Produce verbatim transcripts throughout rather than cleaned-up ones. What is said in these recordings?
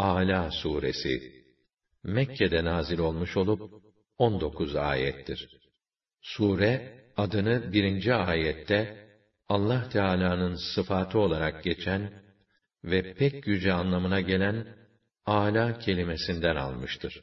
Âlâ suresi Mekke'de nazil olmuş olup on dokuz ayettir. Sure adını birinci ayette Allah Teala'nın sıfatı olarak geçen ve pek yüce anlamına gelen âlâ kelimesinden almıştır.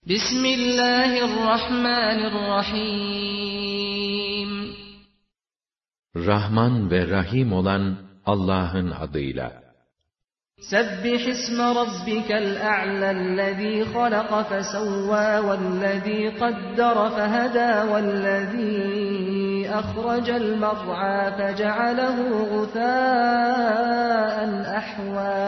Bismillahirrahmanirrahim. Rahman ve Rahim olan Allah'ın adıyla. Sebbih isme rabbikel a'lellezî halaka fesevvâ vellezî qaddara fehedâ vellezî ahracel mer'â fece'alehu gusâen ahvâ.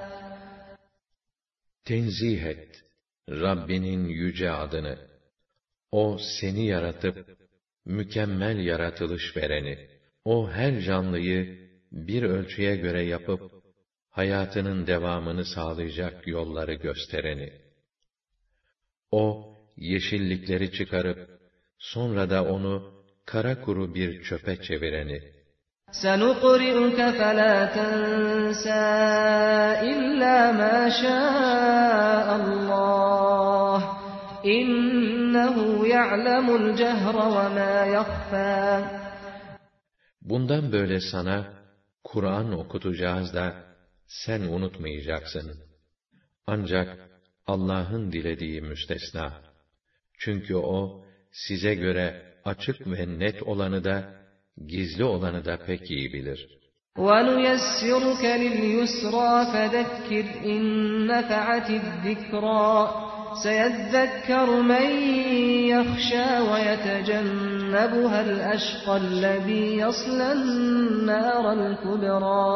Tenzih et Rabbinin yüce adını. O seni yaratıp mükemmel yaratılış vereni. O her canlıyı bir ölçüye göre yapıp hayatının devamını sağlayacak yolları göstereni. O yeşillikleri çıkarıp sonra da onu kara kuru bir çöpe çevireni. سَنُقْرِئُكَ فَلَا تَنْسَى إِلَّا مَا شَاءَ اللّٰهُ إِنَّهُ يَعْلَمُ الْجَهْرَ وَمَا يَخْفَى. Bundan böyle sana Kur'an okutacağız da sen unutmayacaksın. Ancak Allah'ın dilediği müstesna. Çünkü o size göre açık ve net olanı da gizli olanı da pek iyi bilir. وَنُيَسِّرُكَ لِلْيُسْرَى فَذَكِّرْ إِنْ نَفَعَتِ الذِّكْرَى سَيَذَّكَّرُ مَنْ يَخْشَى وَيَتَجَنَّبُهَا الْأَشْقَى الَّذِي يَصْلَى النَّارَ الْكُبْرَى.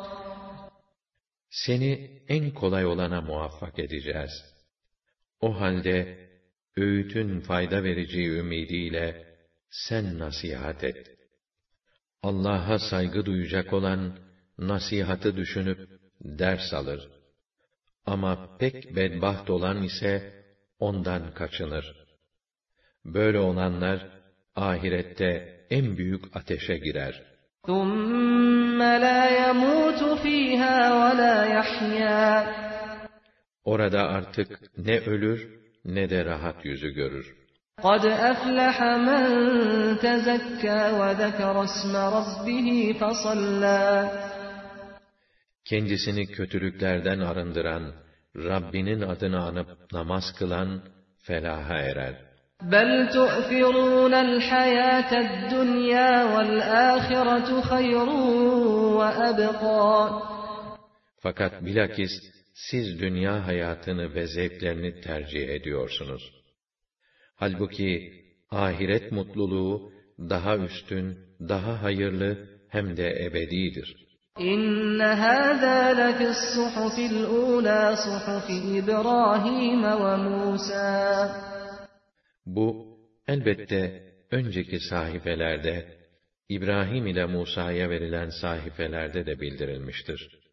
Seni en kolay olana muvaffak edeceğiz. O halde öğütün fayda vereceği ümidiyle sen nasihat et. Allah'a saygı duyacak olan nasihatı düşünüp ders alır. Ama pek bedbaht olan ise ondan kaçınır. Böyle olanlar ahirette en büyük ateşe girer. ثُمَّ لَا يَمُوتُ فِيهَا وَلَا يَحْيَا. Orada artık ne ölür ne de rahat yüzü görür. قَدْ أَفْلَحَ مَنْ تَزَكَّى وَذَكَرَ اسْمَ رَبِّهِ فَصَلَّى. Kendisini kötülüklerden arındıran, Rabbinin adını anıp namaz kılan felaha erer. بَلْ تُؤْثِرُونَ الْحَيَاةَ الدُّنْيَا وَالْآخِرَةُ خَيْرٌ وَأَبْقَى. Fakat bilakis siz dünya hayatını ve zevklerini tercih ediyorsunuz. Halbuki ahiret mutluluğu daha üstün, daha hayırlı hem de ebedidir. İnne hâzâ lefis suhufil ûlâ suhufi İbrahim ve Musa. Bu elbette önceki sahifelerde İbrahim ile Musa'ya verilen sahifelerde de bildirilmiştir.